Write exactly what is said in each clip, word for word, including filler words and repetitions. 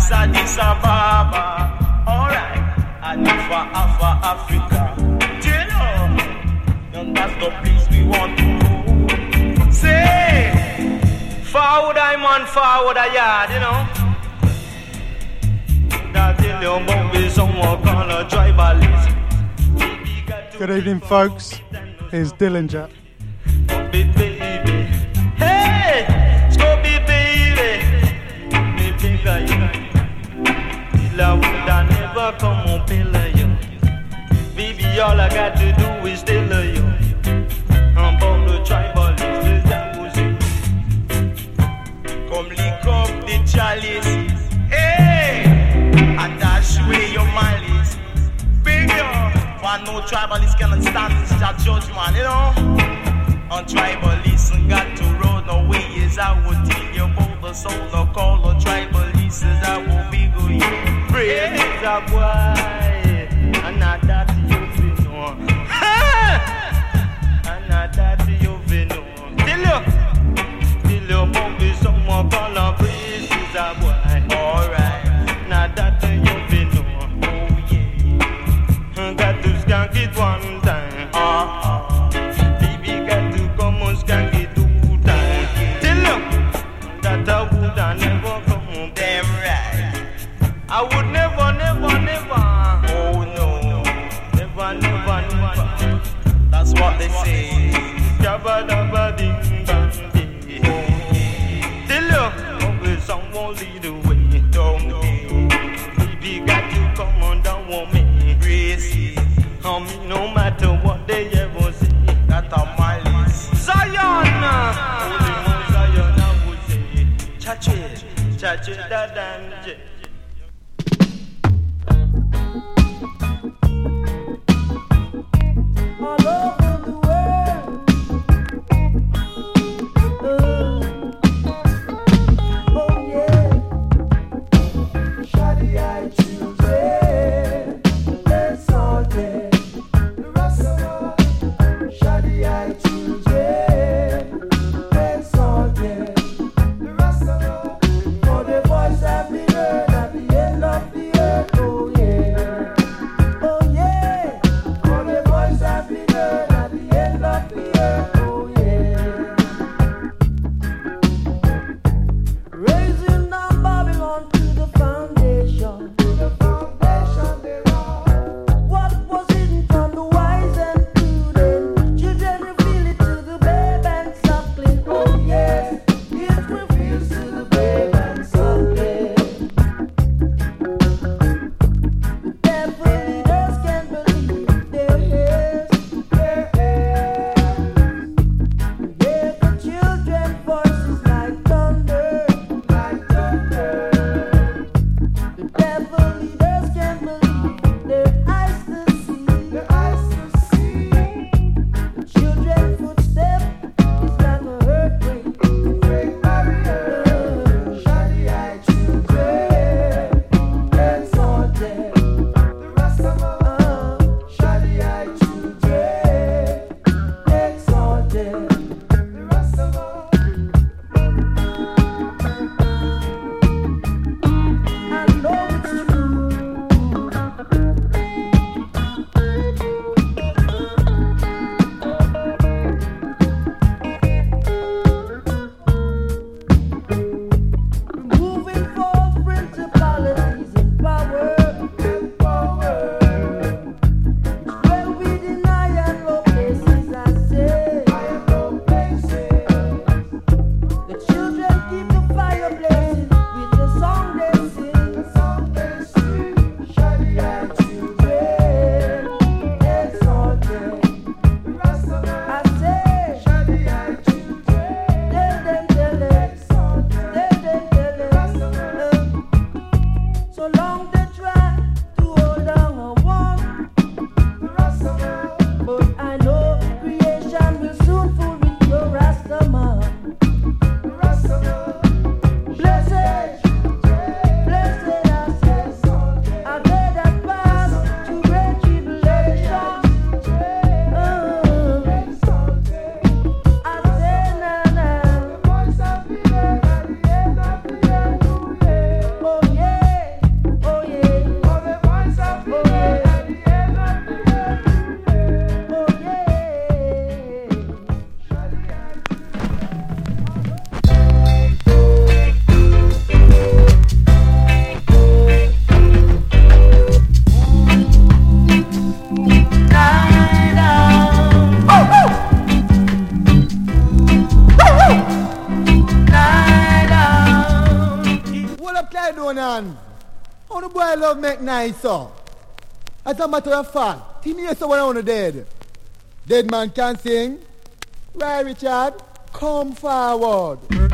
Addis Ababa. Alright, and for Alpha Africa. Do you know? And that's the place we want to go. Say, forward I man, forward I yard, you know. That in the movie someone call a tribalist. Good evening, folks. Here's Dillinger. Hey, Scooby baby, baby guy, love would I never come on pillar you. Baby, all I got to do is tell you. I'm born the tribalist, that was it. Come lick up the chalice, hey, and dash away your malice. Big yo, for no tribalist cannot stand this judgment, you know. On tribalists and got to roll no way as I would tell you about the soul of call on tribalists as I will be going. Praise the boy, and not that you've been on. And not that you've been on. Tell you, tell you about the someone call on praise the boy. Alright, not that you've been on. Oh yeah, got to skank it one time. Uh-uh. I would never, never, never. Oh no, never, never, never. That's what they say. Jabba dabba ding bang ding. Tell you, always someone lead the way. Don't they? Baby, got to come on down on me. Crazy, on me no matter what they ever say. That's on my list. Zion, only one Zion I would say. Cha-chi, cha-chi da danje. All over the world. Uh, oh yeah. Shawty, I choose it. It's all day. The rest of us. Shawty, I choose it. It's all day. The rest of us. For the voice that be heard at the end of the earth. Oh yeah. Oh yeah. For the voice that be heard. Alright, Donan. How the boy love make nice, so? As a matter of fact, he near someone on the dead. Dead man can sing. Right, Richard? Come forward.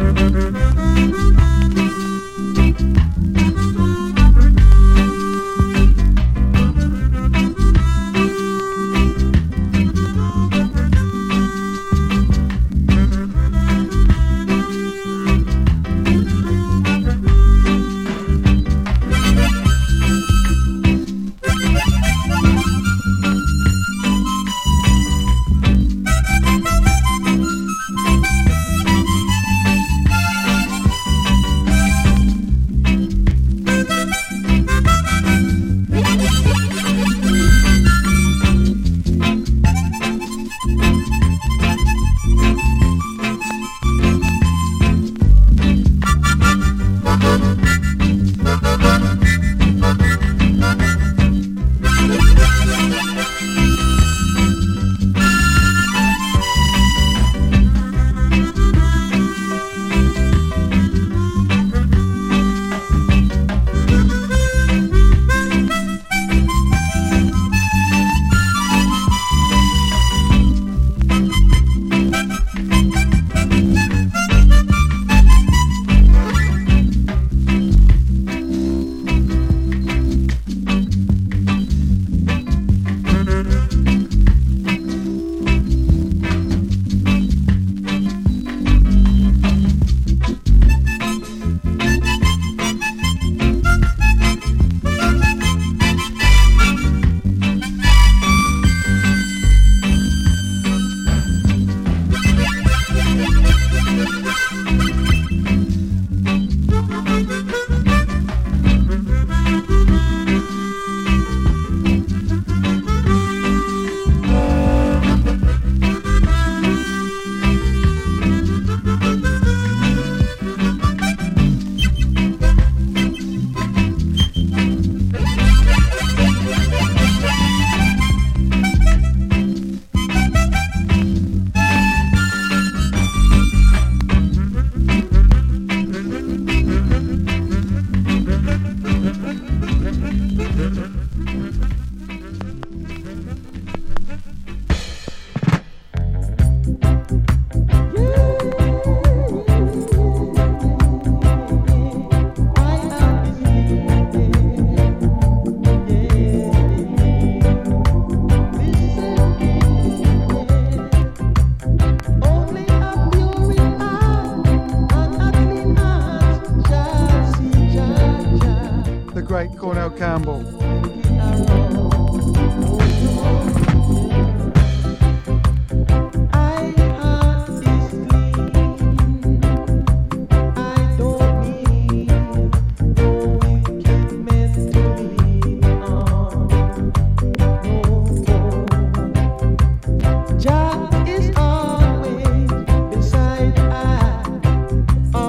Cornell Campbell.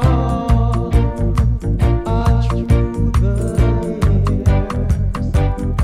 All through the years.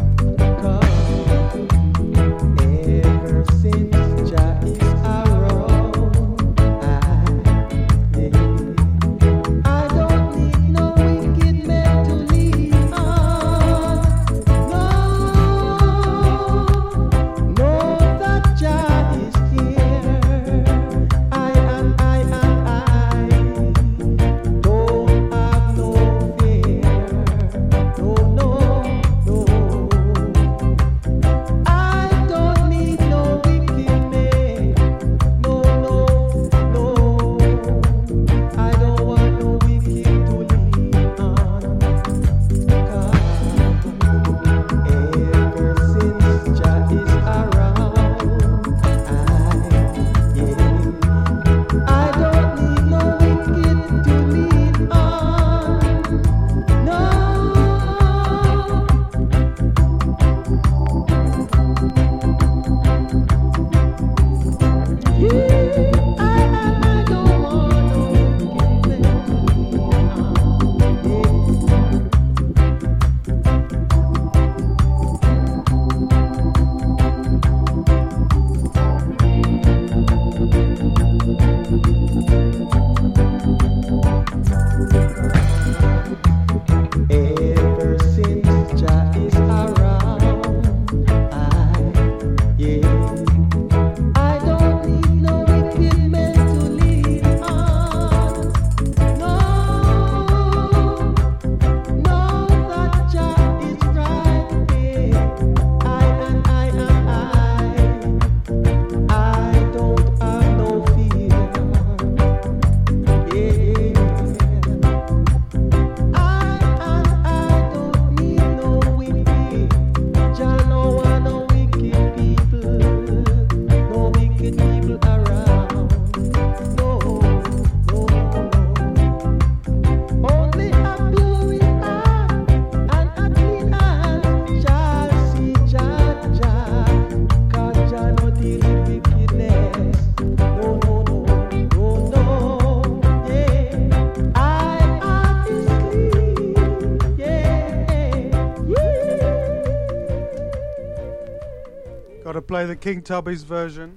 Got to play the King Tubby's version.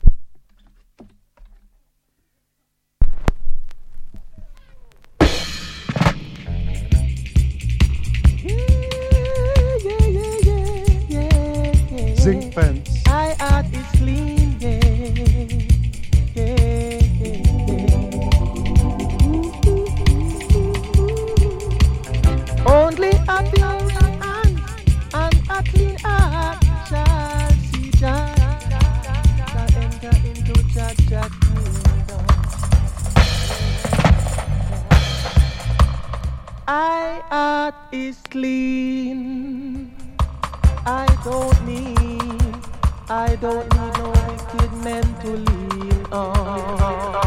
Zinc fence. I heart is clean, yeah, yeah, yeah, yeah. Only a pure hand and a clean heart shall see Jah, shall enter into Jah Jah kingdom. I heart is clean. I don't need, I don't need no wicked men to lean on.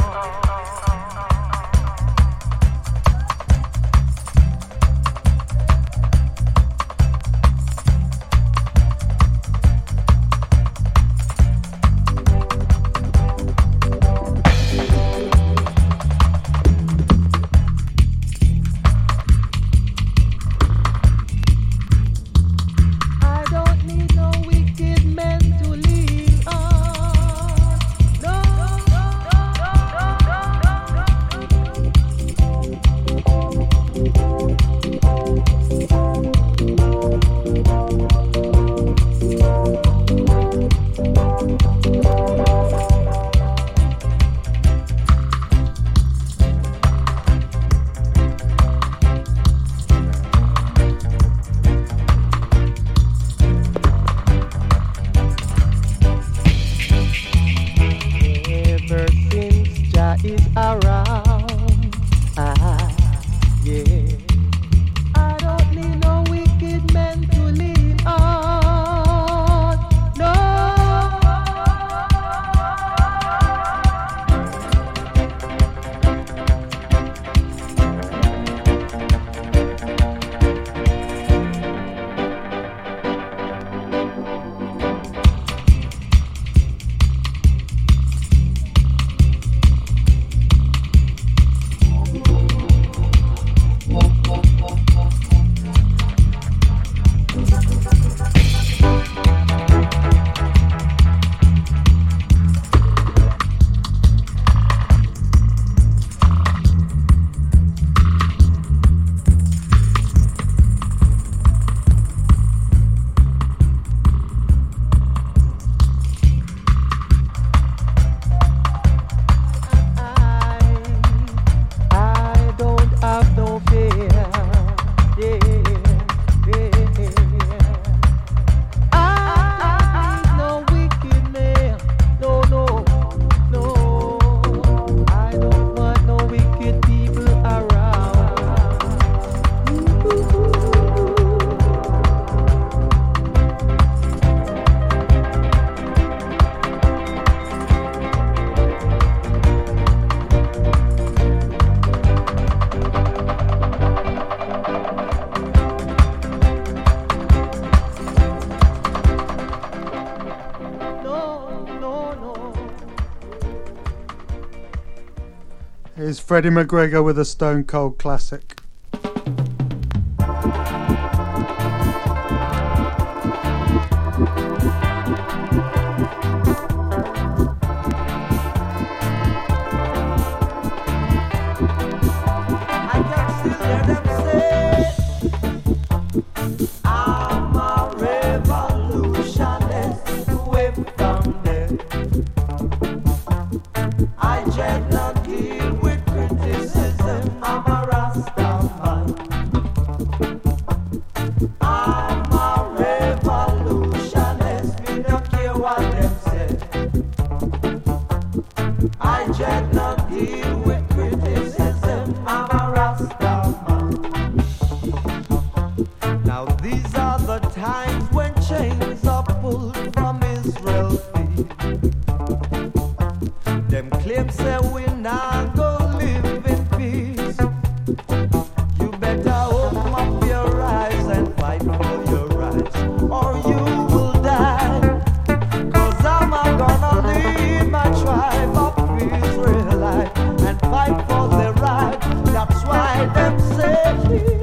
Here's Freddie McGregor with a Stone Cold classic.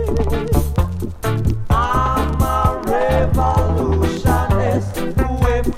I'm a revolutionist with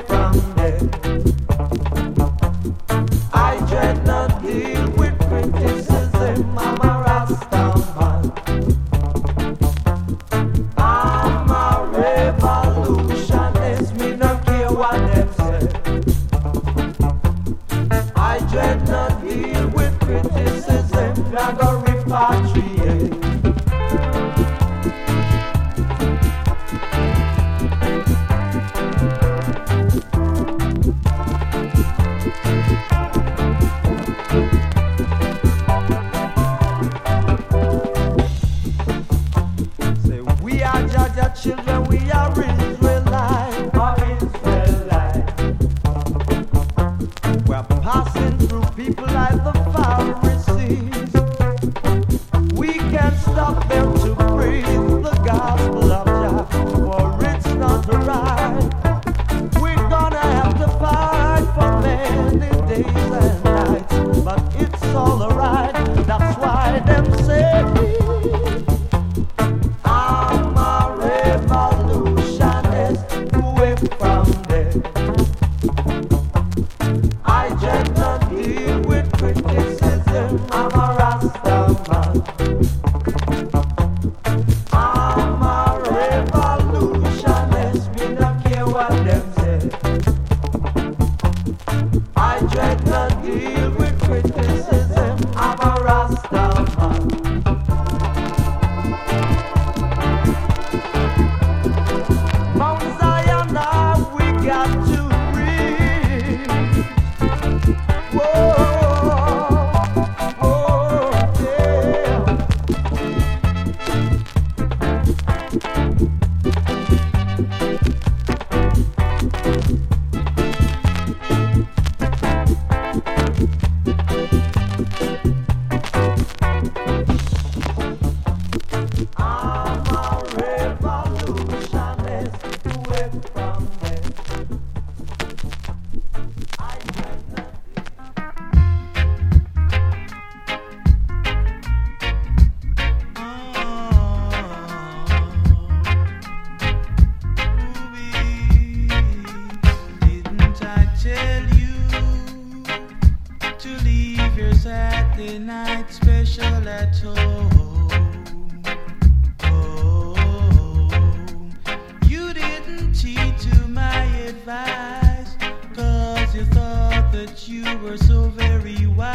were so very wise.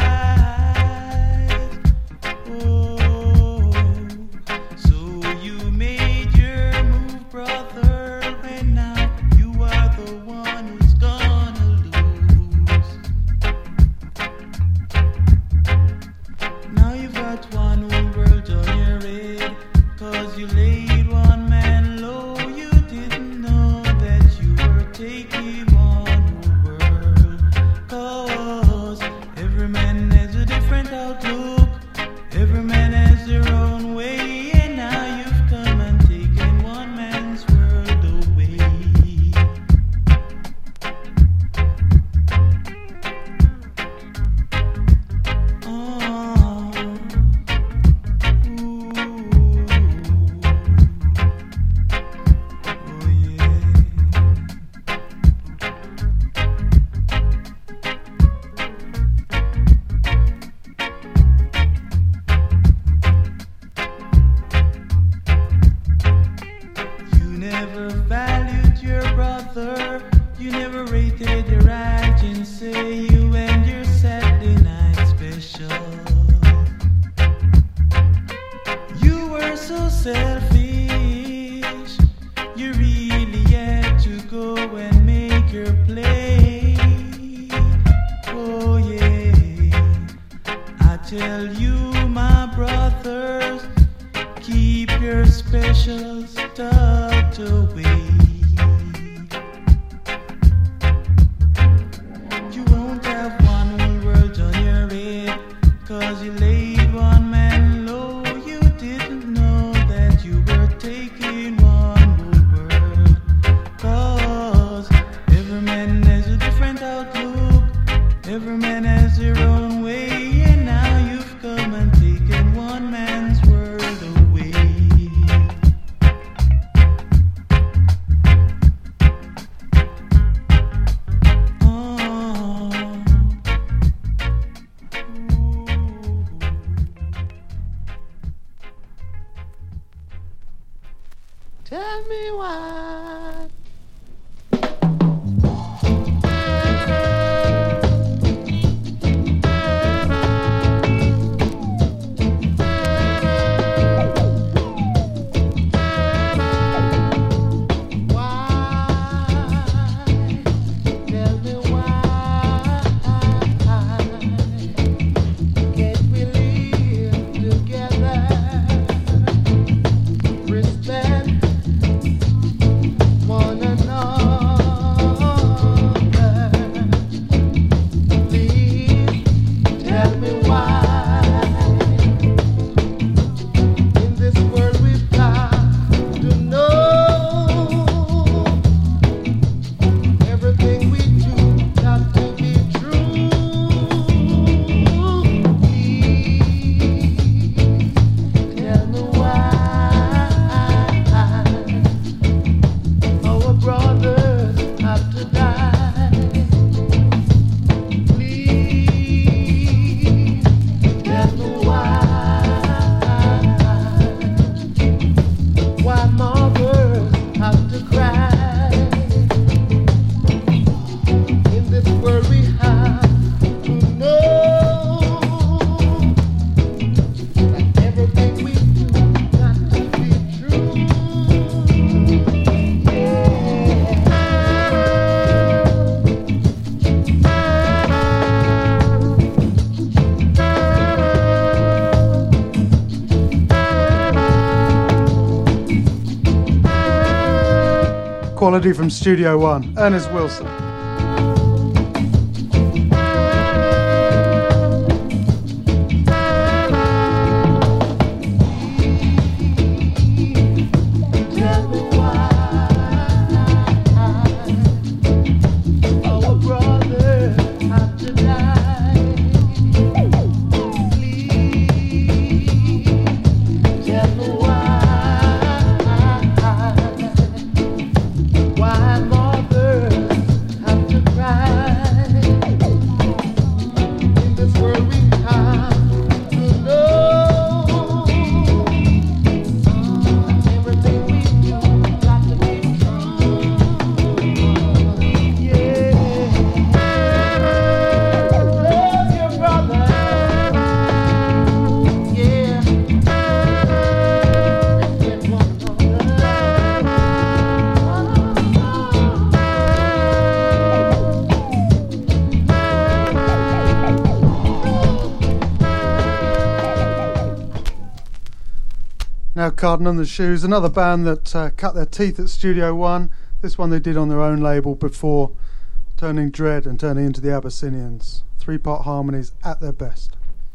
Oh, so you made your move, brother, and now you are the one who's gonna lose. Now you've got one whole world on your head, 'cause you laid one man low. You didn't know that you were taking one whole world. 'Cause every man has a different outlook, every man has their own way, and now you've come and taken one man's world away. Oh, ooh, oh yeah. You never valued your brother, you never rated your agency, you and your Saturday night special. You were so selfish, you really had to go and make your play. Oh yeah, I tell you, my brothers, keep your specials tucked away. You won't have one whole world on your head, 'cause you laid one man low. You didn't know that you were taking one whole world. 'Cause every man has a different outlook, every man has their own way, and now you've come and taken one man's world away. Oh, ooh. Tell me why. Tell me why can't we live together? Respect one another. Please tell me why. In this world we've got to know everything we do got to be true. Please tell me why our brothers have to die. Please tell me why. Why mothers have to cry. In this world we have to know that everything we do got to be true. Quality from Studio One, Ernest Wilson. Tell me why our brothers have to die. Please tell me why. Why mothers Now Carden and the Shoes, another band that uh, cut their teeth at Studio One. This one they did on their own label before turning Dread and turning into the Abyssinians. Three-part harmonies at their best.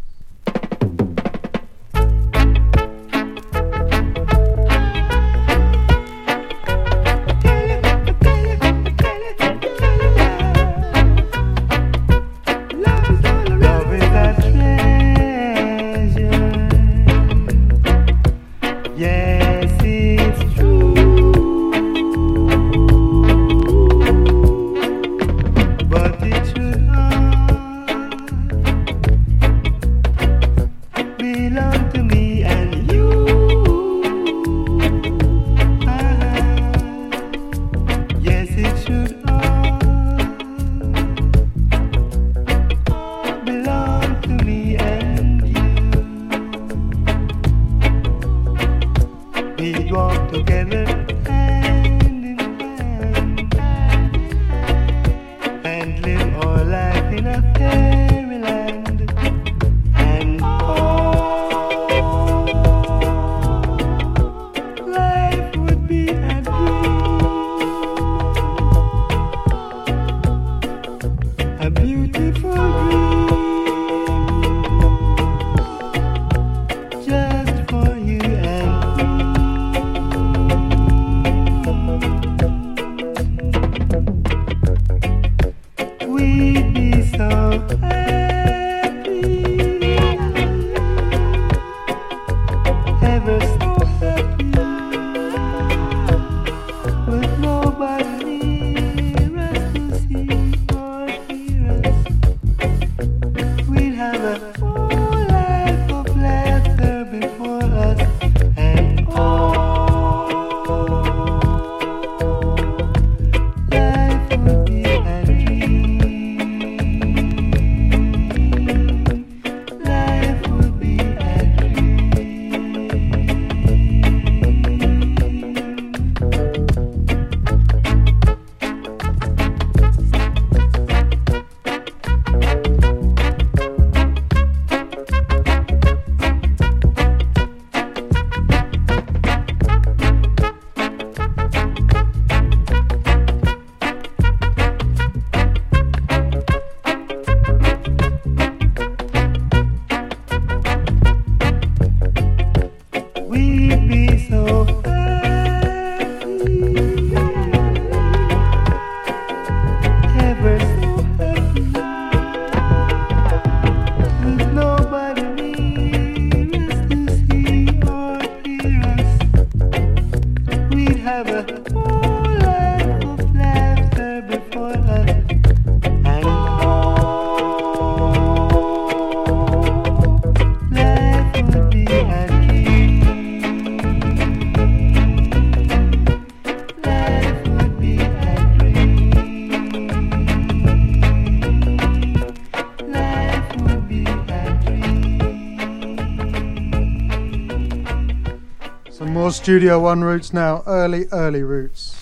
Studio One roots now, early, early roots.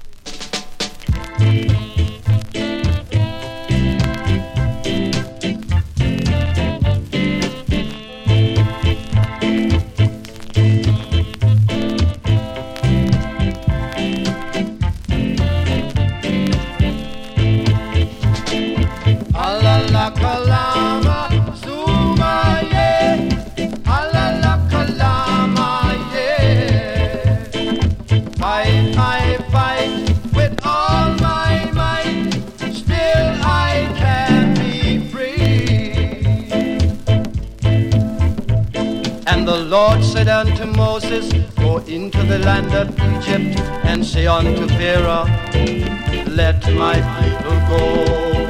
Lord said unto Moses, go into the land of Egypt and say unto Pharaoh, let my people go.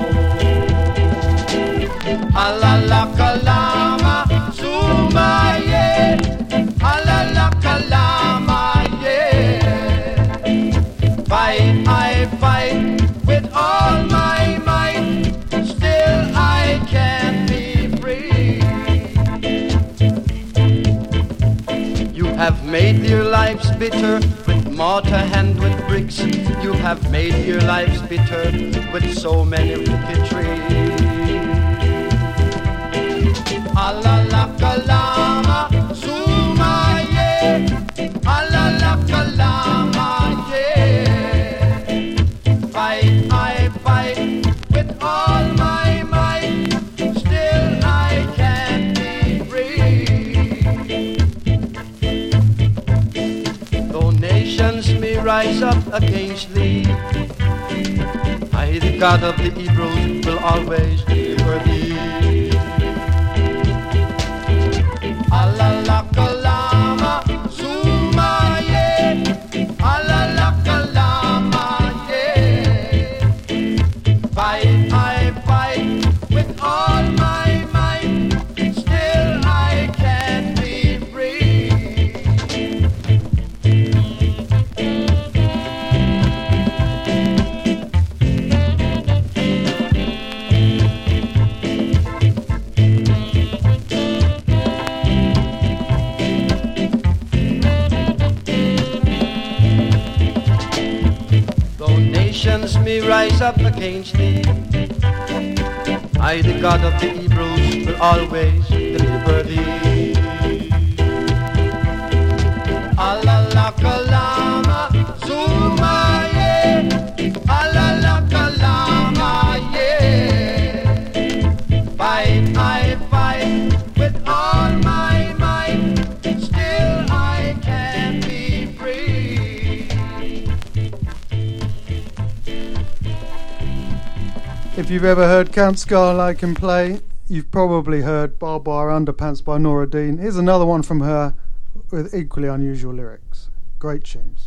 Alala kalama zuma ye, alala kalama ye. Fight, I fight with all my might, still I can't be free. You have made your lives bitter with mortar and with bricks. You have made your lives bitter with so many ricketry. Alala kalama zuma ye, nations may rise up against thee, I, the God of the Hebrews, will always deliver thee. Alalakalama Zuma, yeah. Alalakalama, yeah. Fight, I fight with all my might, still I can't be free. Though nations may rise up against thee, I, the God of the Hebrews, will always deliver thee. Alalakalama Zuma, yeah. Alalakalama, yeah. Fight, I fight with all my might, still I can't be free. If you've ever heard Count Scarlett can play, you've probably heard Barbed Wire Underpants by Nora Dean. Here's another one from her with equally unusual lyrics. Great tunes.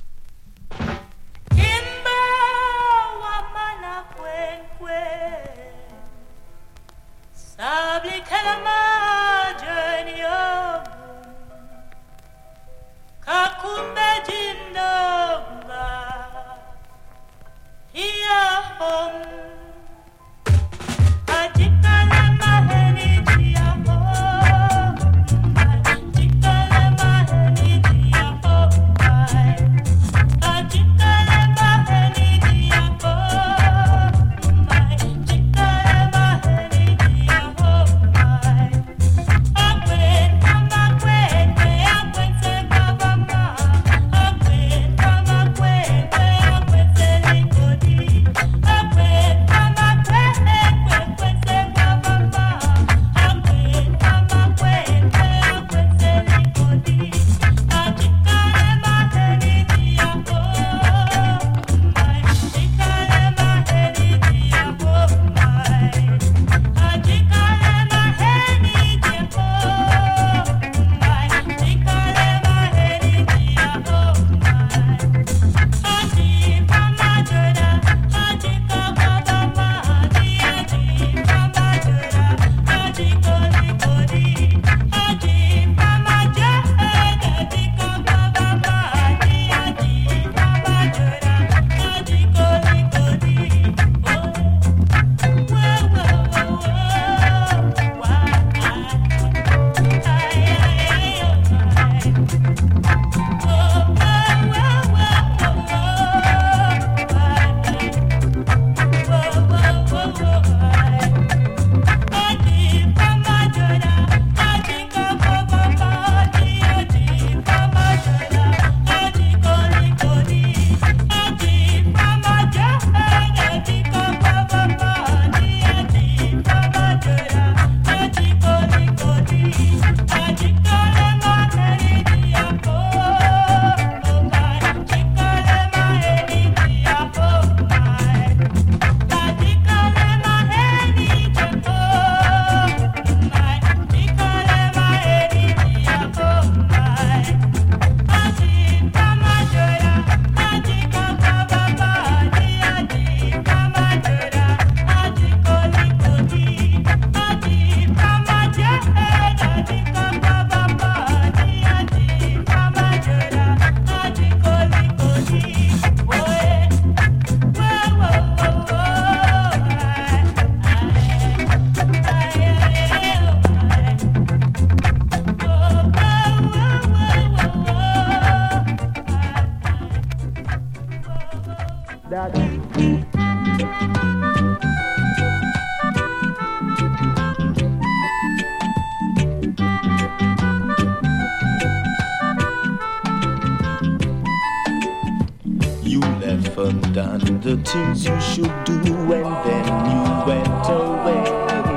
undone the things you should do, and then you went away.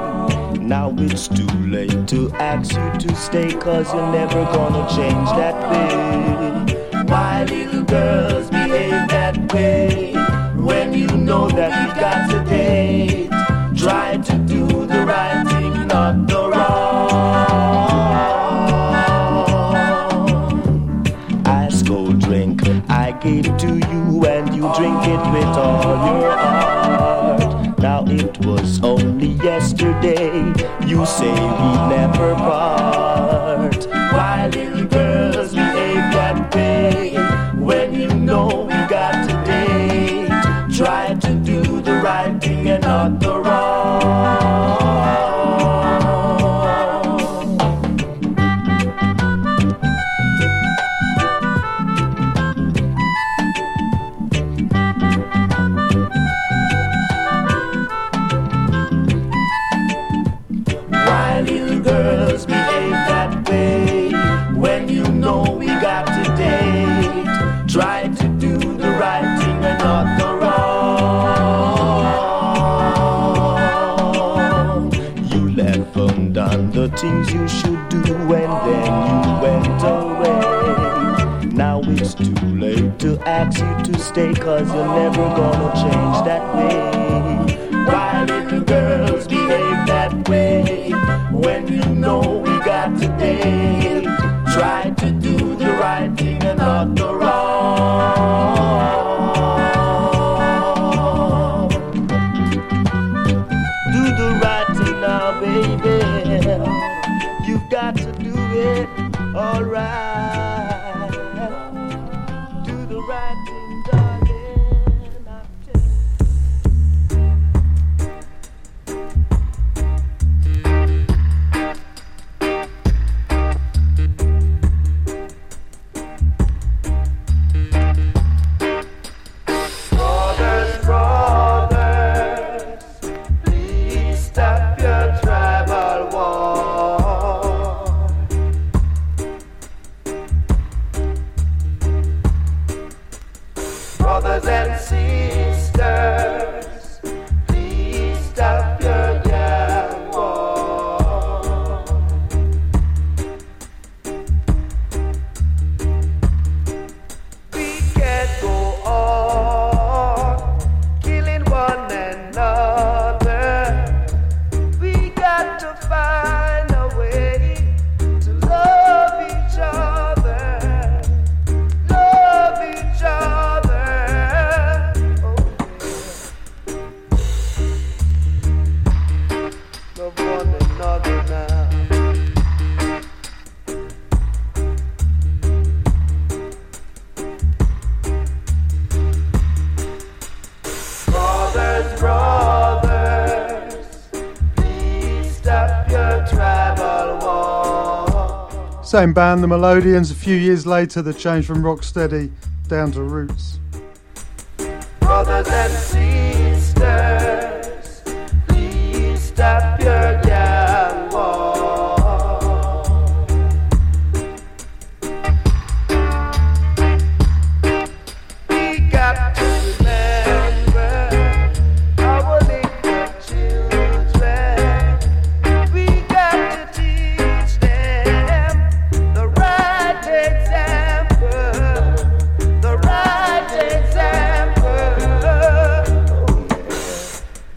Now it's too late to ask you to stay, 'cause you're never gonna change that way. Why, little girl, cold drink I gave to you, and you drink it with all your heart. Now it was only yesterday you say we never part. Why little girls behave that way when you know we got to date? Try to do the right thing and not the wrong. Why little girls behave that way when you know we got to date? Try to do the right thing and not the wrong. You left undone the things you should do, and then you went away. Now it's too late to ask you to stay, 'cause you're never gonna change that way. Why little girls behave that way when you know we got to date? Try to do the right thing and not the wrong. Do the right thing now, baby. You've got to do it alright. Do the right thing, darling. I tell you. Brothers, brothers, please stop your tribal war. Brothers and sisters, please stop your gang war. We can't go on killing one another. We got to find a way to love each other. Love each other. Oh, yeah. Love one another now. Brothers, brothers, please stop your tribal war. Same band, the Melodians. A few years later, the change from Rocksteady down to Roots. Brothers and sisters, please stop your gang war. We got to remember our little children. We got to teach them the right example, the right example. Oh, yeah.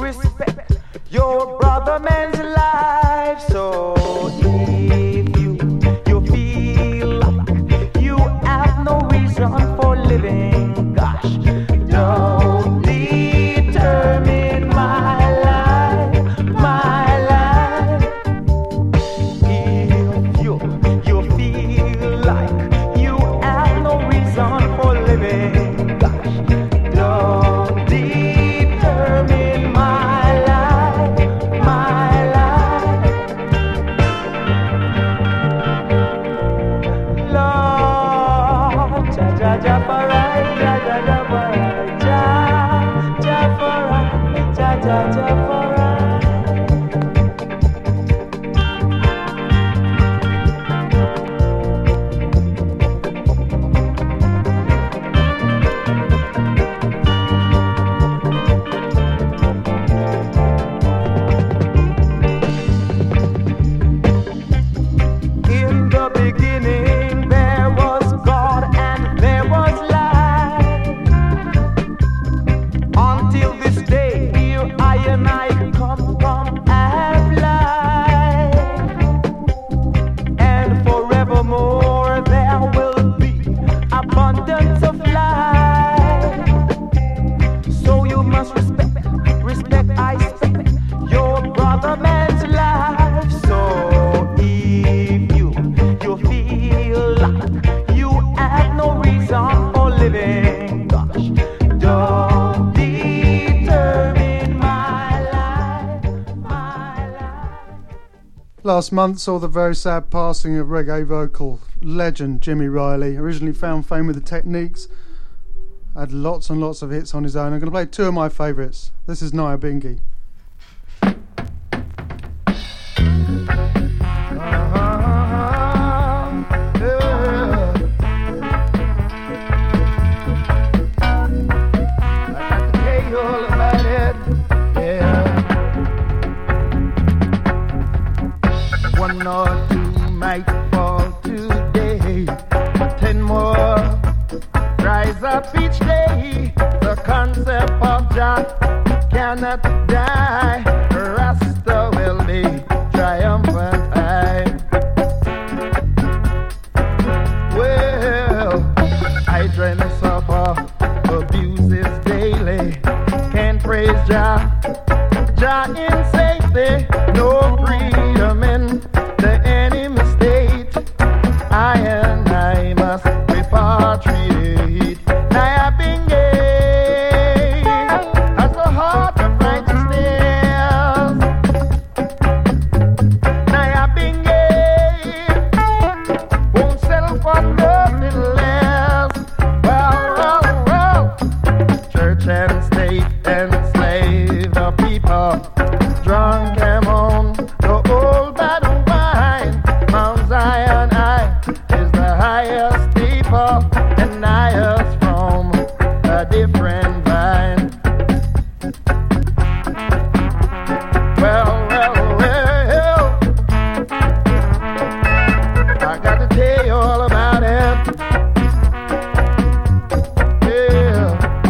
respect your brother man's life. So if you you feel like you have no reason for living, gosh, don't determine my life, my life. If you you feel like you have no reason for living, gosh, don't determine my life, my life. Lord, ja ja ja farai, ja ja ja farai, ja ja farai, ja ja ja farai. In the beginning there was God and there was light. Until this day here I and I come from have life. And forevermore there will be abundance of life. So you must respect, respect, I respect your brother man's life. So if you you feel like you have no reason for living, gosh, don't determine my life, my life. Last month saw the very sad passing of reggae vocal legend Jimmy Riley. Originally found fame with the Techniques, had lots and lots of hits on his own. I'm going to play two of my favourites. This is Naya Bingi. One or two might fall today, but ten more rise up each day. The concept of Jah cannot die. Rasta will be triumphant. I well, I dream suffer abuses daily. Can't praise Jah, Jah in safety. No freedom in the enemy state. I and I must repatriate. Naya Bingi has the heart of righteousness. Naya Bingi won't settle for nothing less. Well, well, well, church and state enslave the people. Drunk them on the old bad wine. Mount Zion high is the highest people, and highest from a different vine. Well, well, well, I got to tell you all about it. Yeah.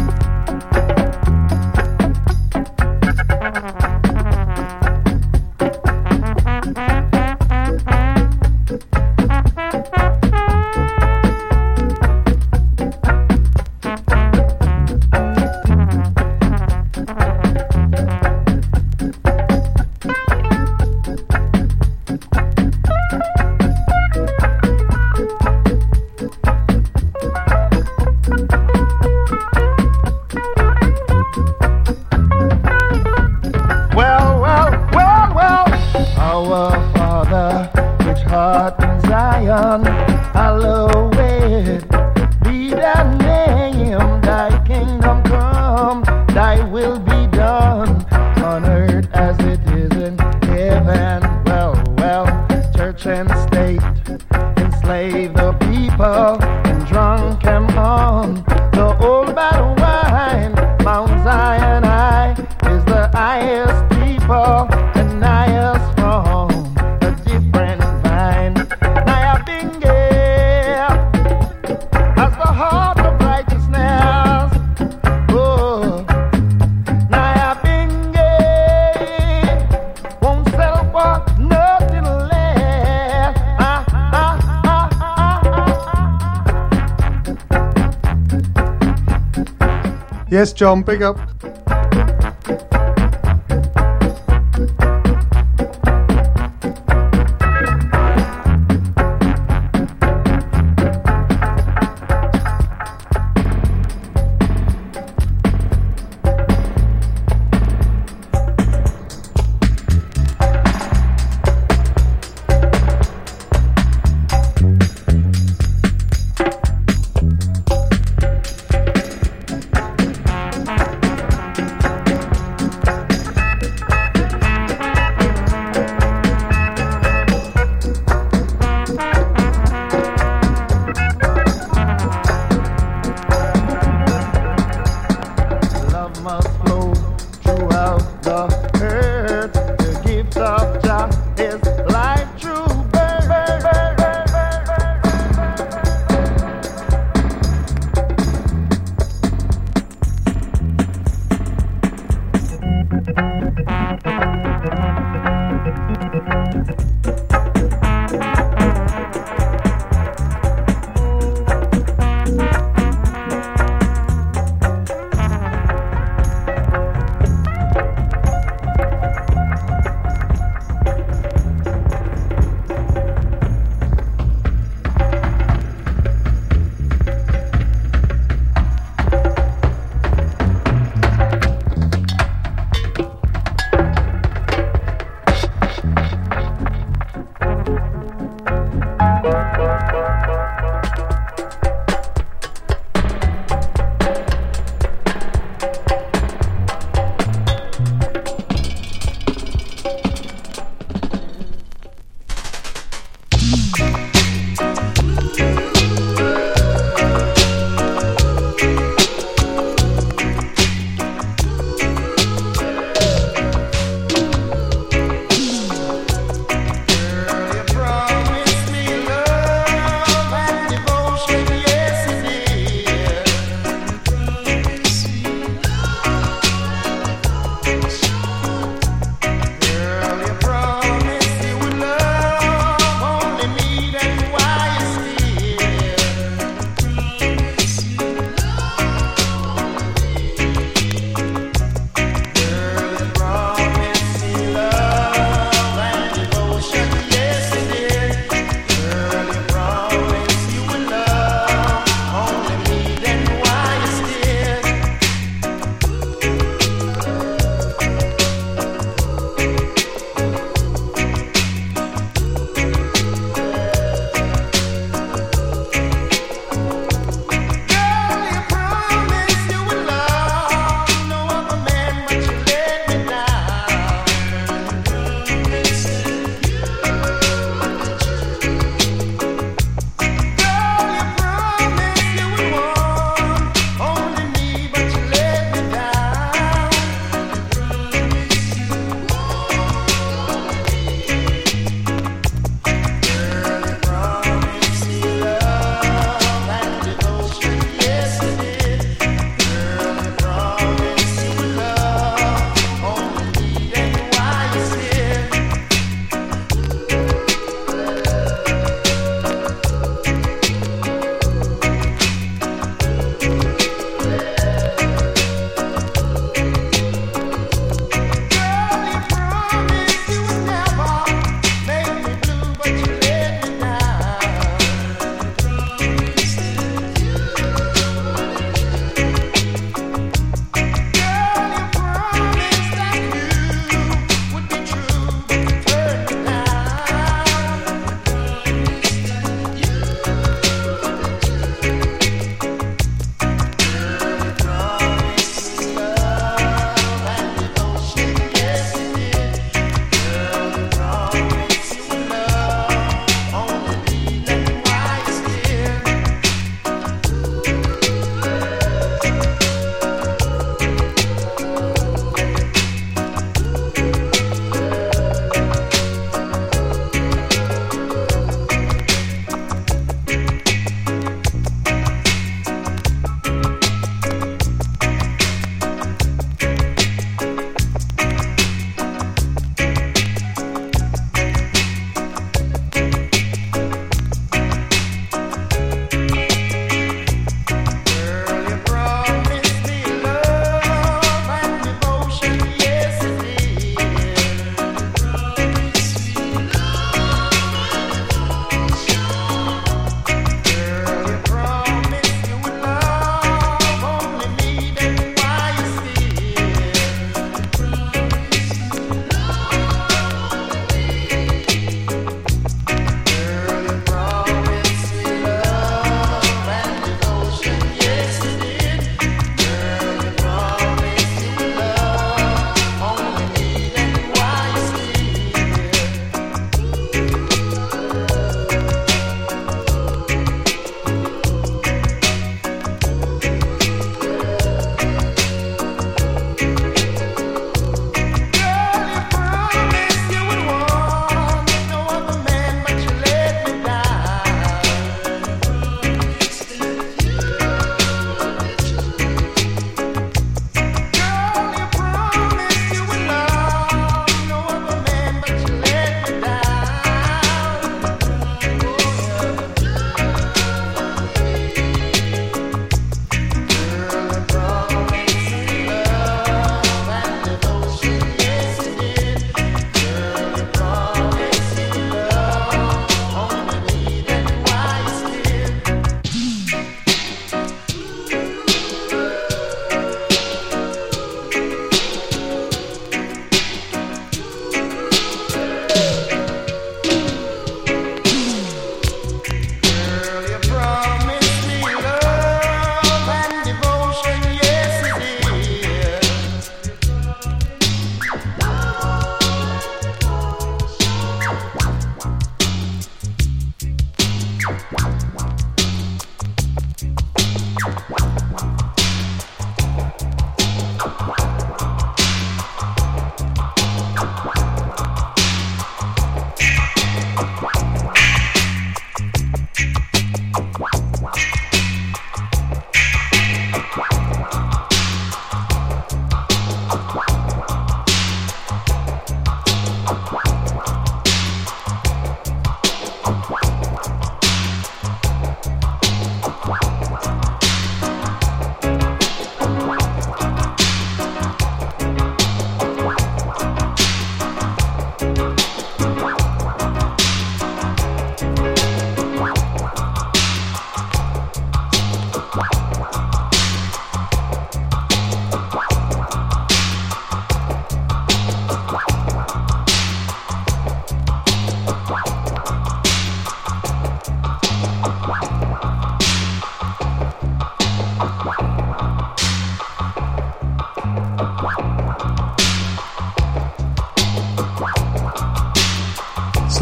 Well, well, well, well, our Father, which art in Zion, hallowed be thy name. Thy kingdom come, thy will be done on earth as it is in heaven. Well, well, church and state enslave the people and drunk them on the old bad wine. Mount Zion high is the highest people, and highest from a different vine. Naya Bingi has the heart of righteousness. Oh, Naya Bingi Yes, John, big up.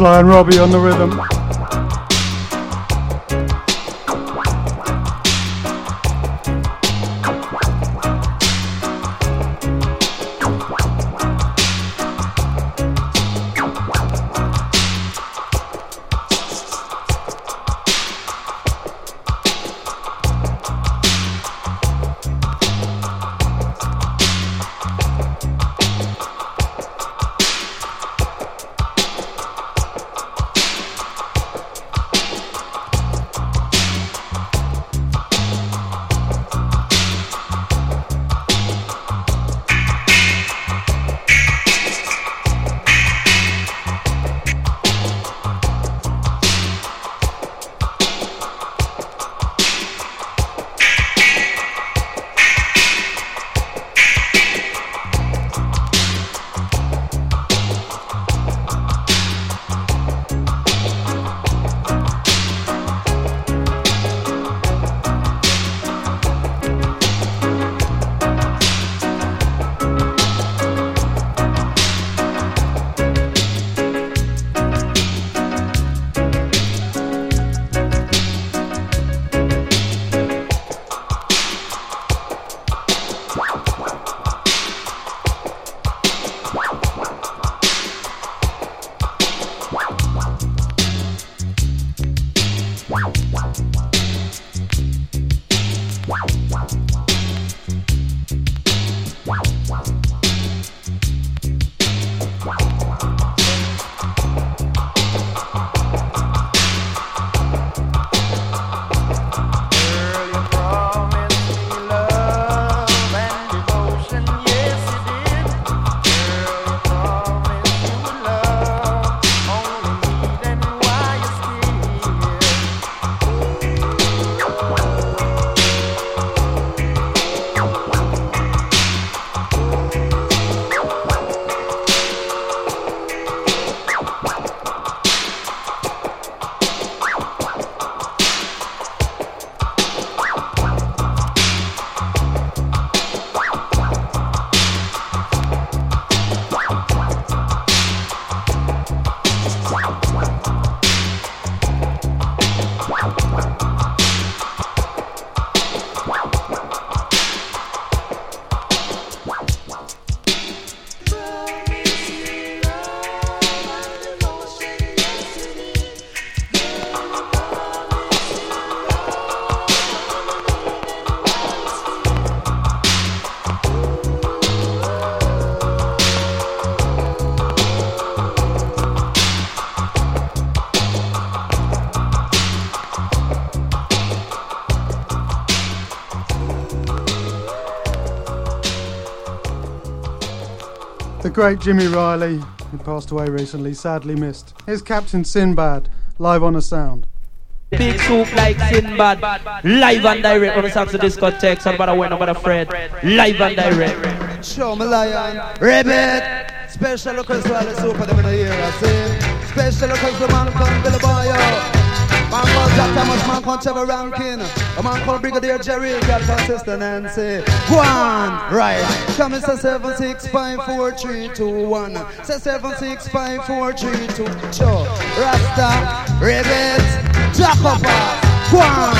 Sly and Robbie on the rhythm. The great Jimmy Riley, who passed away recently, sadly missed. Here's Captain Sinbad, live on a sound. Big soup like Sinbad, live and direct on the Saxo discotheque. And about to win, about to Fred, live and direct. Show me lion, Rabbit. Special request to all the super them in the here, I see. Special request to man from Billabaya. Man called Jack Thomas, man called Trevor Rankin. A man called Brigadier Jerry, girl from Sister Nancy. Go on, right. Come and say seven six five four three two one. Say seven six five four three two. Show. Rasta, Rabbit, Jack up. Go on.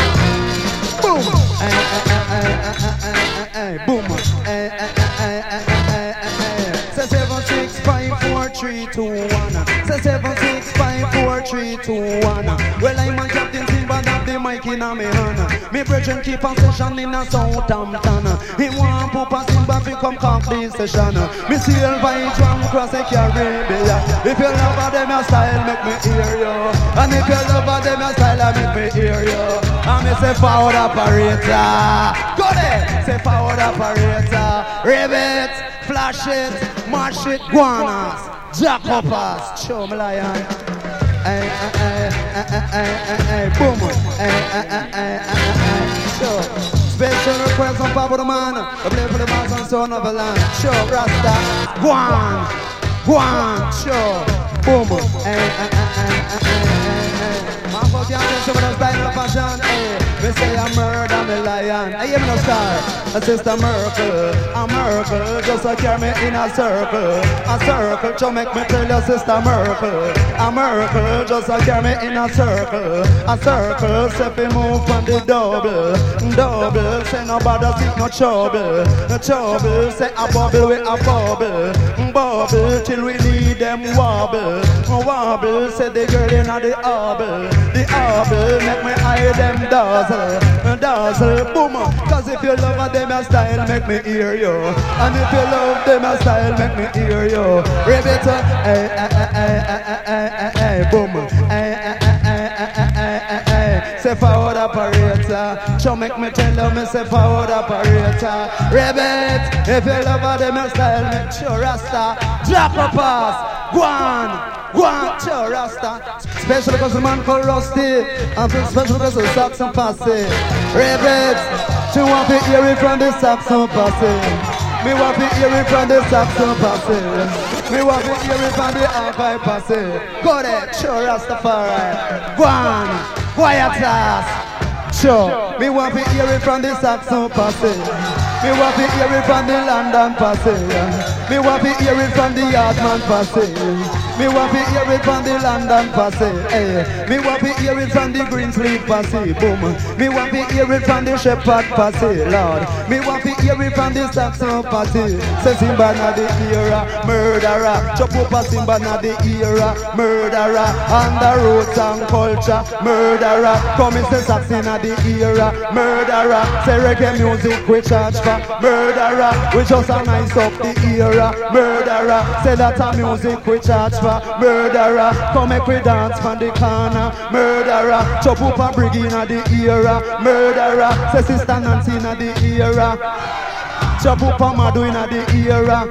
Boom. Eh, eh, eh, eh, eh, eh, eh, boom. Eh, eh, eh, eh, eh, eh. Say seven six five four three two one. Say seven six five four three two one. Well, I'm a Captain Sinbad of the mic in a me hand. Me brethren keep on session in a Southampton. He want Papa Sinbad to come come this session. Me sail by drum across the Caribbean. If you love them your style, make me hear you. And if you love them your style, make me hear you. And me say forward operator. Go there, say forward operator. Ribbit, flash it, march it, guanas, jack hoppers, show me lion. Ay, ay, ay, ay, ay, ay, ay, boom. Ay, ay, ay, ay, ay, ay, show. Special request on Papa the Man. I play for the man and son of a land. Show, Rasta, guan, guan, show. Boom. Ay, ay, ay, ay, ay, ay, ay. Man, fuck you, I'm just showing us blind in the fashion. Ay, we say I murder me lion. Ay, hear me no star. A sister miracle, a miracle, just a carry me in a circle. A circle to make me tell your sister miracle. A miracle, just a carry me in a circle. A circle, say we move on the double. Double, say nobody see no trouble. No trouble, say a bubble with a bubble. Bubble till we need them wobble. Wobble, say the girl in the hobble. The hobble make me eye them dazzle. Dazzle, boom. Cause if you love them a style, make me hear you. And if you love them a style, make me hear you. Ribbit, eh, eh, eh, eh, eh, eh, eh, boom. Eh, eh, eh, eh, eh, eh, eh. Say forward operator. Show make me tell you, me say forward operator. Ribbit, if you love them a style, make sure Rasta. Drop a pass. Go on. Go on, sure Rasta. Special because the man called Rusty. And special because the Saxon Posse. Ribbit, you want to hear it from the Saxon Posse. Me want to hear it from the Saxon Posse. Me want to hear it from the Archive Posse. Go there, sure Rastafari. Go on, quiet ass. Sure, me want to hear it from the Saxon Posse. Me want to hear it from the London Posse. Me want to hear it from the Yardman Posse. Me want to hear it from the London Posse. Hey. Me want to hear it from the Greensleeve Posse. Boom. Me want to hear it from the Shepherd Posse. Lord. Me want to hear it from the Saxon Posse. Say Simba na the era, murderer. Chop up a Simba na the era, murderer. On the roots and culture, murderer. Come in say Saxon na the era, murderer. Say reggae music we charge for, murderer. We just a nice up the era, murderer. Say that a music we charge for, murderer. Come make we dance from the corner, murderer. Chop up a brig in the era, murderer. Say Sister Nancy in the era. Chop up a Madu in the era.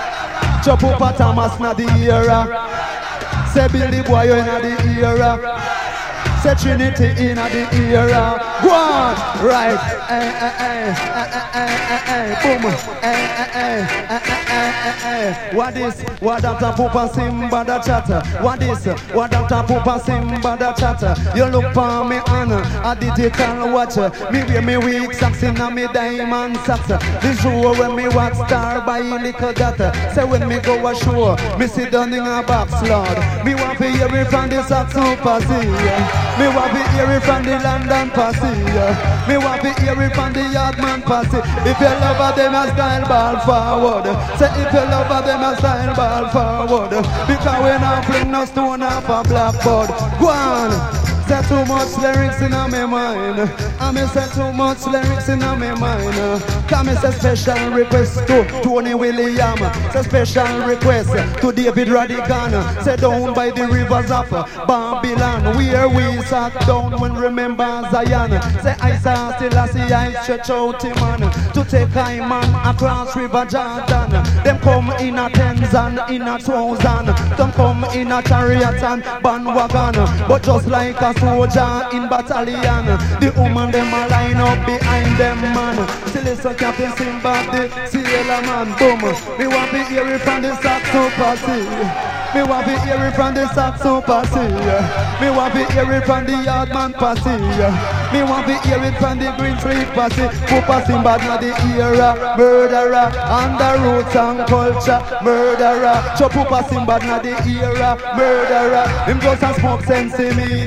Chop up a Thomas in the era. Say Billy Boy in the era. Say Trinity in the era. Go on, right? Eh, eh, eh, eh, eh, eh, eh, boom. Eh, eh, eh, eh, eh, eh, eh. What is? What that a poop and Simba da chatter? What is? What that a poop and Simba da chatter? You look for me on a digital watcher. Me wear me weak socks in a me diamond socks. The show when me watch star by little gutter. Say when me go a show, me sit down in a box, Lord. Me want to hear it from the Saxon Posse. Me want to hear it from the London Posse. Me want to hear it from the Yardman Posse. If you love them a style ball forward. Say if you love them a style ball forward. Because we not fling no stone off a blackboard. Go on. Say too much lyrics in my mind. I me say too much lyrics in my mind. Come me say special request to Tony William. Say special request to David Radigan. Say down by the rivers of Babylon, where we sat down when remember Zion. Say I saw still I see I stretch out him man to take I man across River Jordan. Them come in a tens and in a thousand. Some come in a chariot and bandwagon. But just like a soldier in battalion, the woman them a line up behind them man. Still listen Captain Simba, the sailor man. Boom. Me want to hear it from the Saxon Posse. Me want to hear it from the Saxon Posse. Me want to hear it from the Yardman Posse. Me want to hear it from the Greensleeve Posse. Poopa Simba na the era, murderer. On the roots and culture, murderer. Chop Poopa Simba na the era, murderer. Him just a smoke sense in me.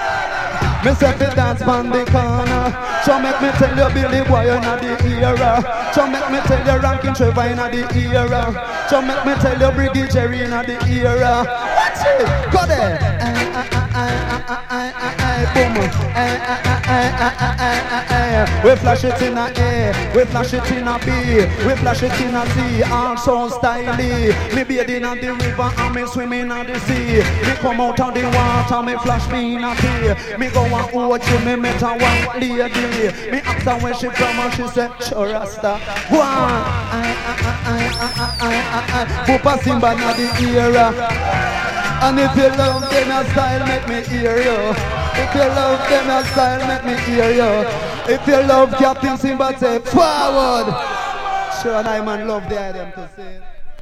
Me say fi dance pon the corner. So make me tell you Billy Boy inna the era. So make me tell you Rankin Trevor inna the era. So make me tell you Briggy Jerry inna the era. Watch it, go there. Eh, eh, eh, eh, eh, eh, eh, boom. Eh, eh, eh, eh, eh, eh, eh. We flash it in a A, we flash it in a B, we flash it in a C. All so stylish. Me bathing in the river and me swimming in the sea. Me come out of the water, me flash me in a T. Me go and watch you, me met a one lady. Me ask her where she from and she said, sure Rasta. Go on. Poopa Simba na the era. And if you love them a style, make me hear you. If you love them a style, make me hear you. If you love Captain Simba, say forward. Sure, and I man love the item to say.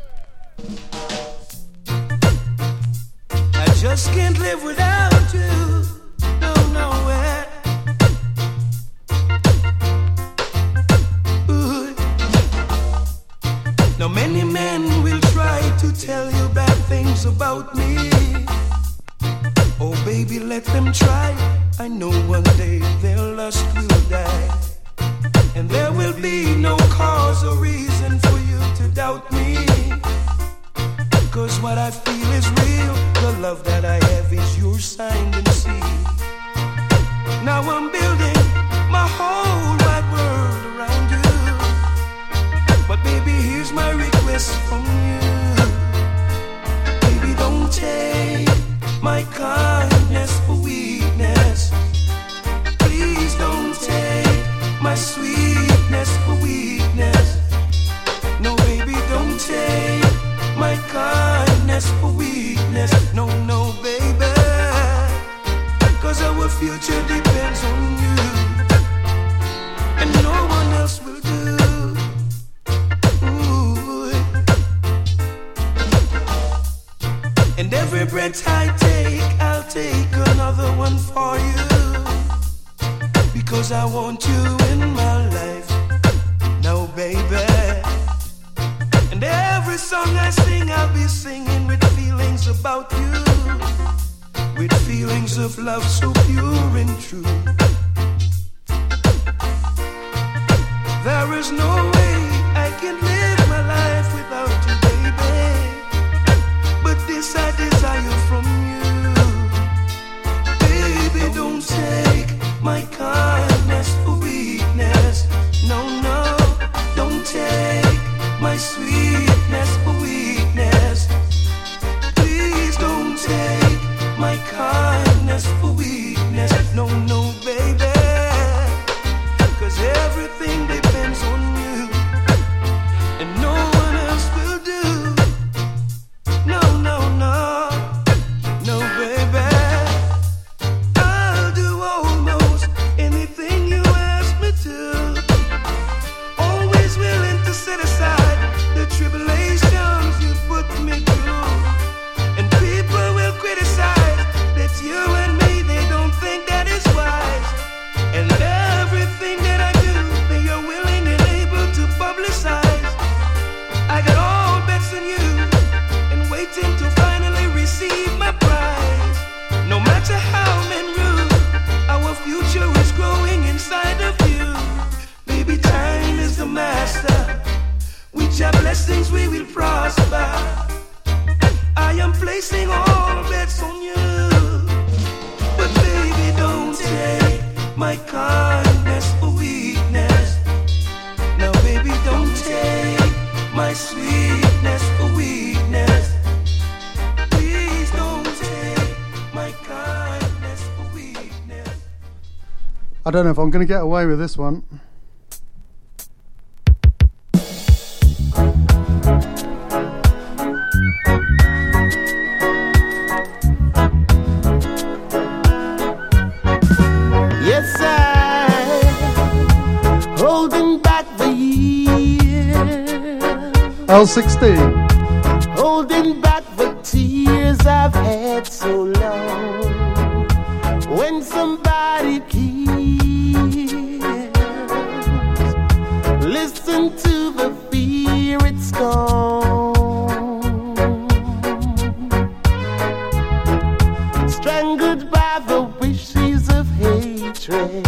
I just can't live without you. No, nowhere. baby, let them try. I know one day their lust will die, and there will be no cause or reason for you to doubt me. Cause what I feel is real. The love that I have is yours, signed and sealed. Now I'm building my whole wide world around you. But baby, here's my request from you. Baby, don't take my kindness for weakness. Please don't take my sweetness for weakness. No, baby, don't take my kindness for weakness. No, no, baby. Cause our future depends on you, and no one else will do. Ooh. And every breath I take, I'll take another one for you. Because I want you in my life now, baby. And every song I sing, I'll be singing with feelings about you, with feelings of love so pure and true. There is no way I can live my life without you, baby. But this I desire from you. Baby, don't take my kindness for weakness. No, no, don't take my sweetness for weakness. Please don't take my kindness for weakness. No, no, baby. Cause everything depends on you, and no one else will do. No, no, no, no, baby. I'll do almost anything you ask me to. Always willing to set aside the tribulations you put me through. And people will criticize that you and me, they don't think that is wise. And everything that I do, they are willing and able to publicize. I got all bets on you, and waiting to finally receive my prize. No matter how men rule, our future is growing inside of you. Baby, time is the master. With your blessings we will prosper. I am placing all bets on you. But baby, don't take my kindness for weakness. Now baby, don't take my sweetness for weakness. Please don't take my kindness for weakness. I don't know if I'm going to get away with this one. Yes, I holding back the years, L sixteen. holding back the tears I've had so long. When somebody kills, listen to the fear it's gone. Strangled by the wishes of hatred,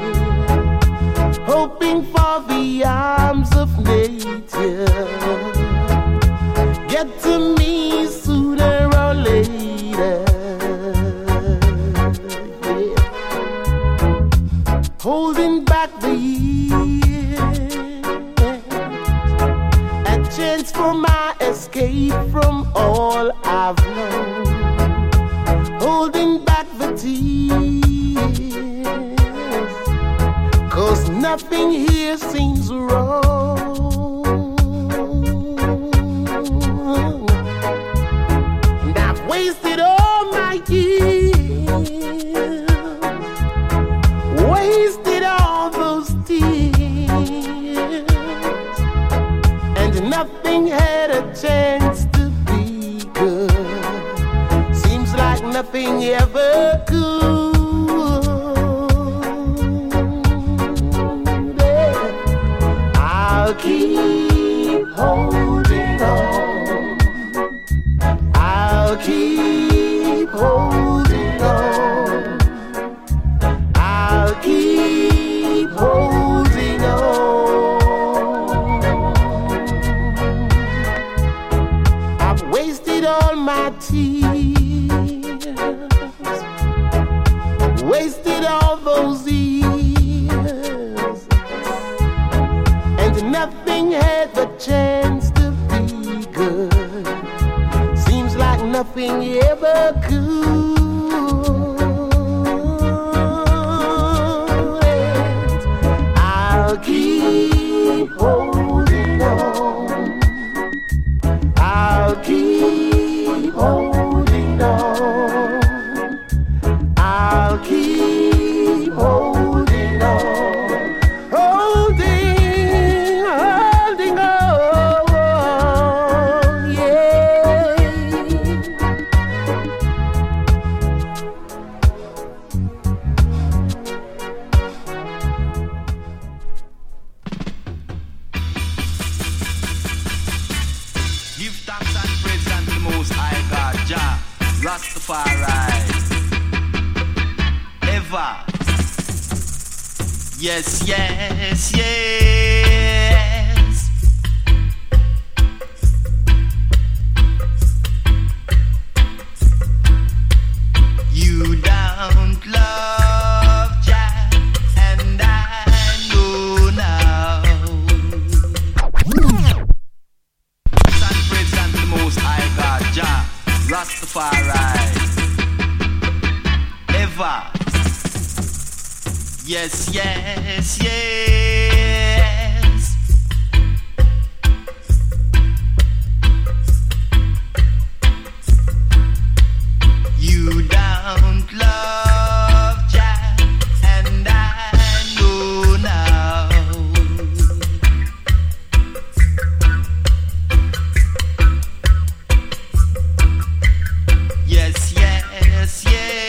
hoping for the arms of nature. Get to me sooner or later. Yeah. Holding back the years, a chance for my escape from all I've known. Holding back the tears, 'cause nothing here seems wrong. And I've wasted all my years, wasted all those tears, and nothing had a chance to be good. Seems like nothing ever could. I'll keep holding on. I'll keep holding on. nothing ever could. I'll keep holding on. I'll keep holding on. I'll keep holding on. Holding, holding on, yeah. Give thanks and praise unto the Most High God, Jah, Rastafari. Ever. Yes, yes, yes. You don't love Jah, and I know now. And praise unto the Most High God, Jah, Rastafari. Ever. Yes, yes, yes. You don't love Jah, and I know now. Yes, yes, yes.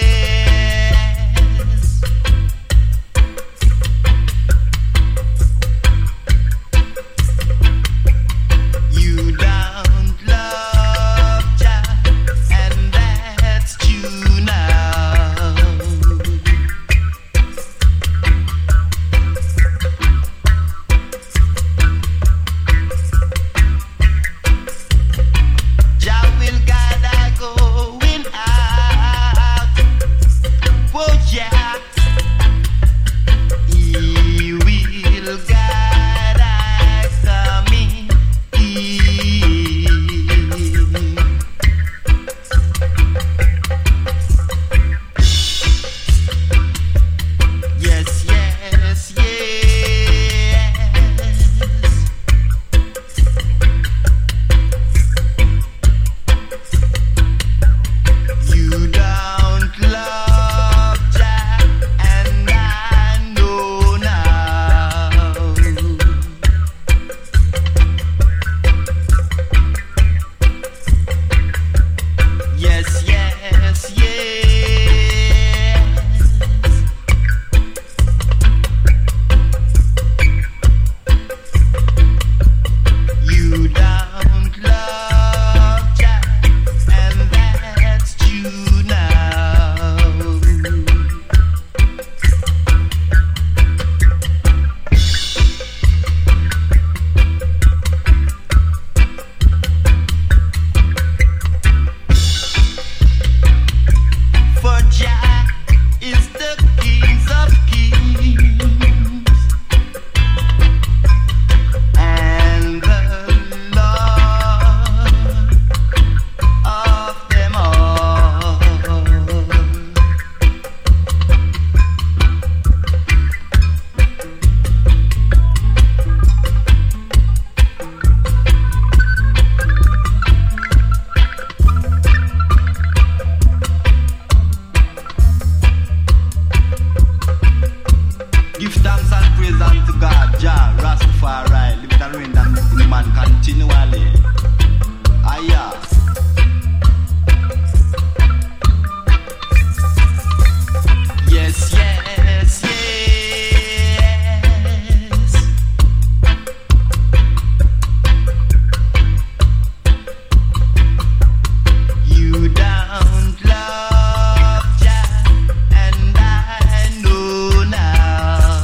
You don't love Jah, and that's true now. Jah will guide our going out. Oh yeah, He will guide our coming in. Yes, yes, yes. You don't love Jah, and I know now. Yes, yes, yes. You don't love Jah, and that's true now. For Jah is the King of Kings and the Lord of them all. Give thanks and praise unto God, Jah, Rastafari, live and reign and the man continually. Aya. Yes, yes, yes. You don't love Jah, and I know now.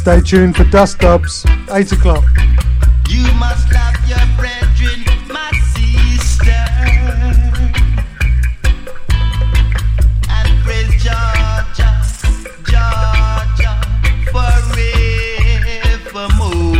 Stay tuned for Dust Dubs, eight o'clock. You must love your brethren, my sister, and praise Georgia, Georgia forevermore.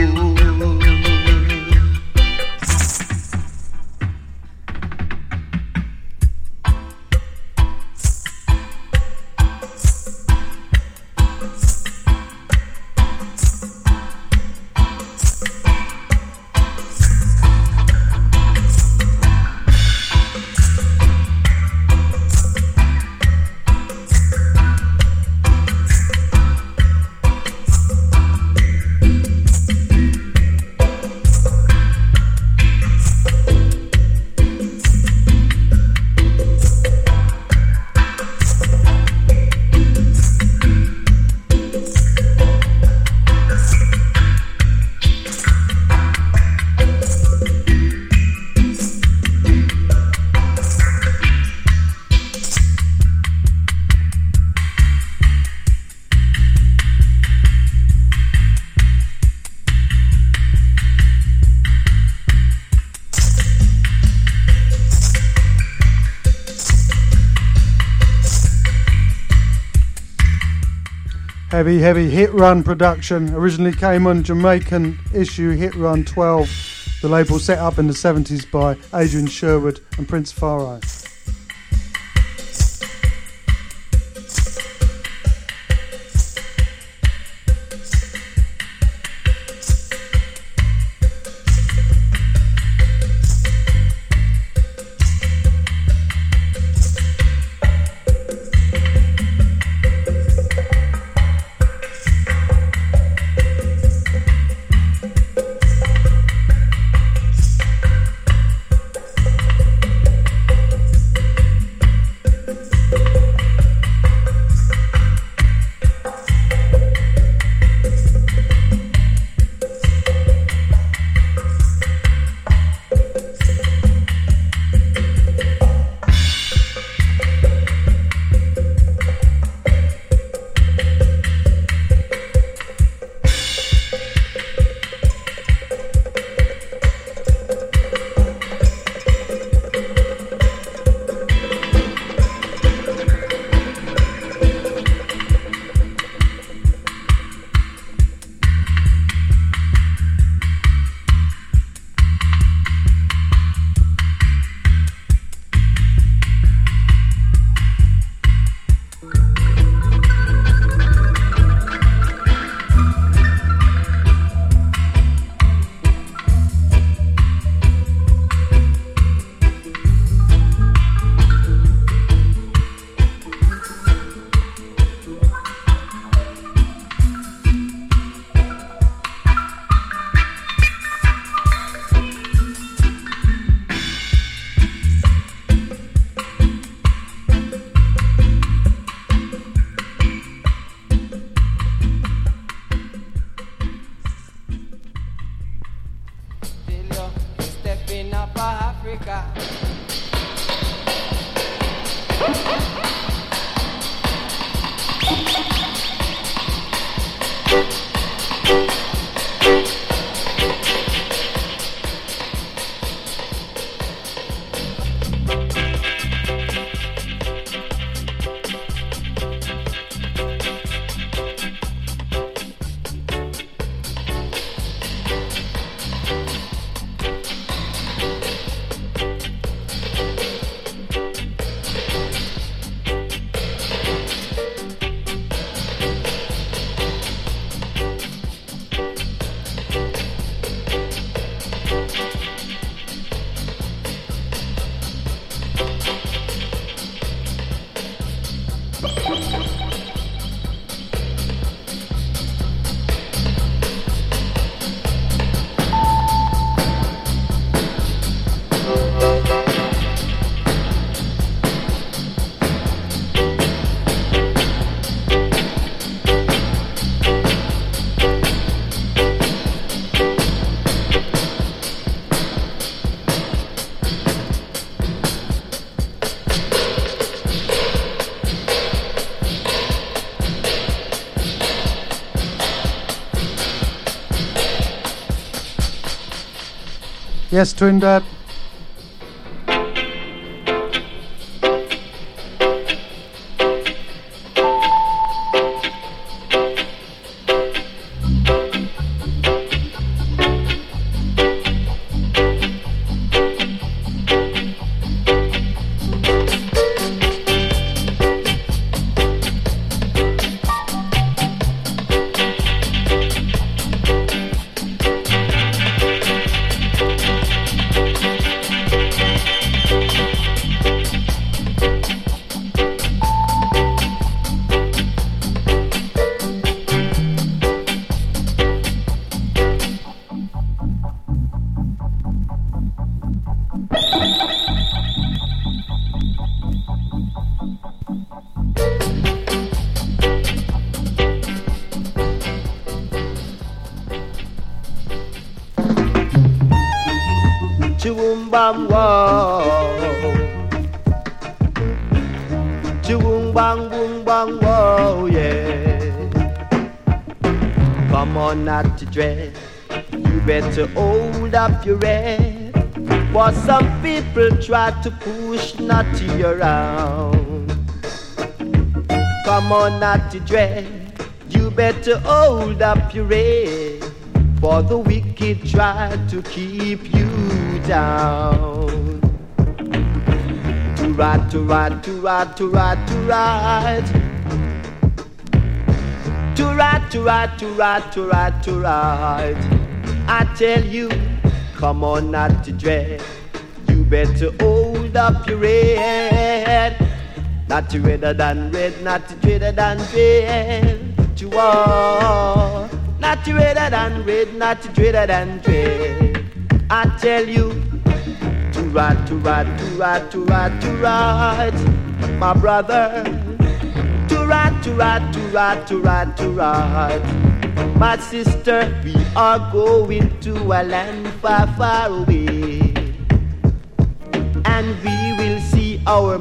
Heavy, heavy Hit Run production. Originally came on Jamaican issue Hit Run twelve. The label set up in the seventies by Adrian Sherwood and Prince Faro. Yes, Twin Dad. Chewum bam wow, chewum bang boom bang wow, yeah. Come on, not to dread. You better hold up your head. For some people try to push naughty around. Come on, not to dread. You better hold up your head. For the wicked try to keep you down. To ride, to ride, to ride, to ride, to ride. To ride, to ride, to ride, to ride, to ride. I tell you, come on, not to dread. You better hold up your head. Not to redder than red, not to dreader than dread. To war. Not to redder than red, not to dreader than dread. I tell you, to ride, to ride, to ride, to ride, to ride, my brother. To ride, to ride, to ride, to ride, to ride, my sister. We are going to a land far, far away, and we will see our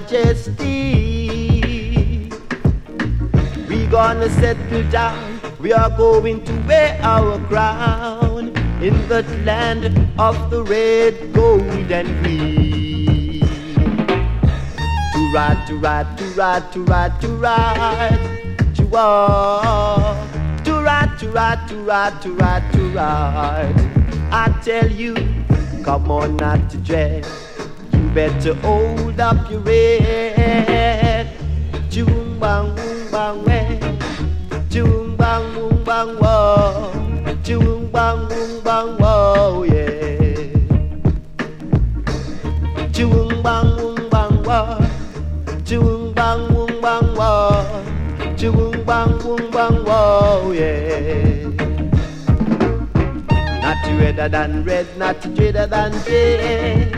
majesty. We gonna settle down. We are going to wear our crown in the land of the red, gold, and green. To ride, to ride, to ride, to ride, to ride, to walk. To ride, to ride, to ride, to ride, to ride. I tell you, come on, not to dread. You better hold up your head. Choom bang, boom bang, way. Choom bang, boom bang, whoa. Choom bang, boom bang, whoa, yeah. Choom bang, boom bang, whoa. Choom bang, boom bang, whoa. Choom bang, boom bang, whoa, yeah. Not to redder than red, not to redder than red.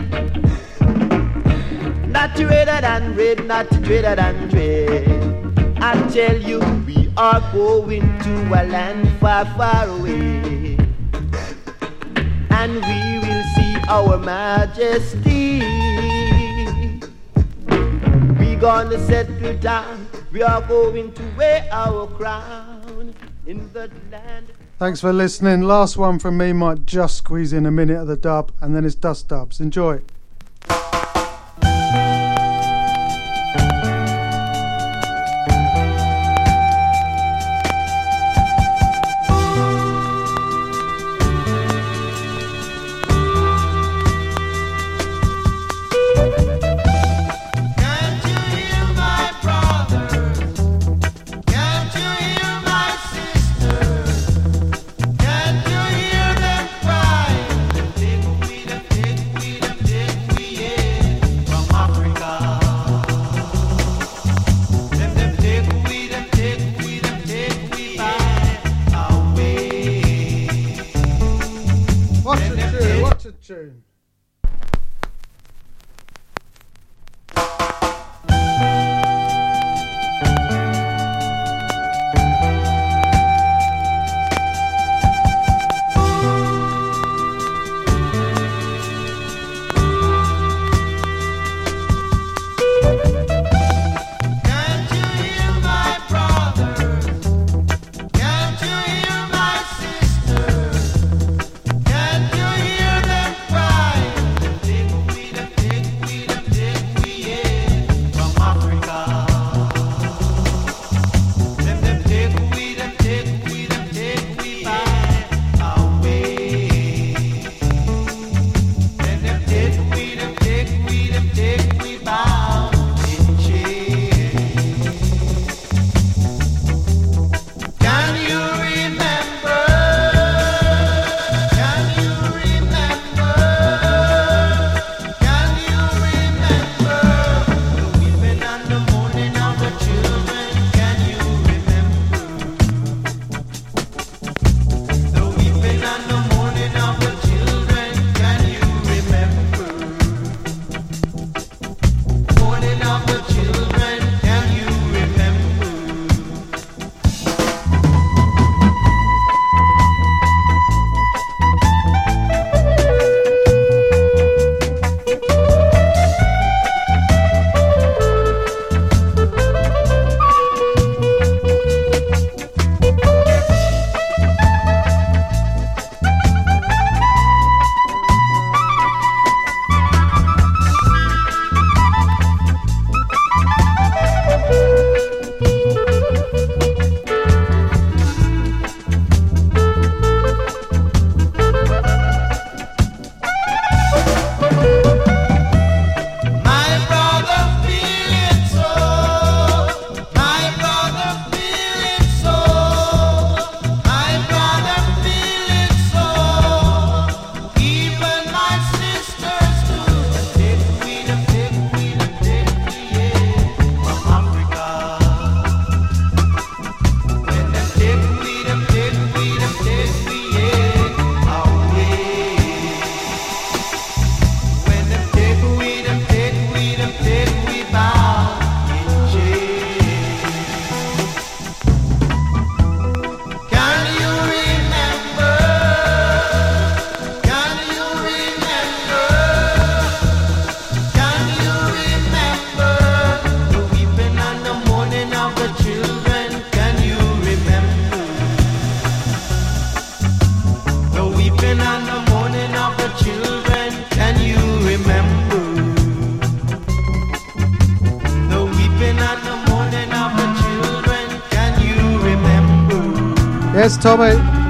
Not to redder than red, not to redder than red. I tell you, we are going to a land far, far away, and we will see our majesty. We gonna settle down. We are going to wear our crown in the land. Thanks for listening. Last one from me, might just squeeze in a minute of the dub, and then it's Dust Dubs. Enjoy. Take Yes, Tommy.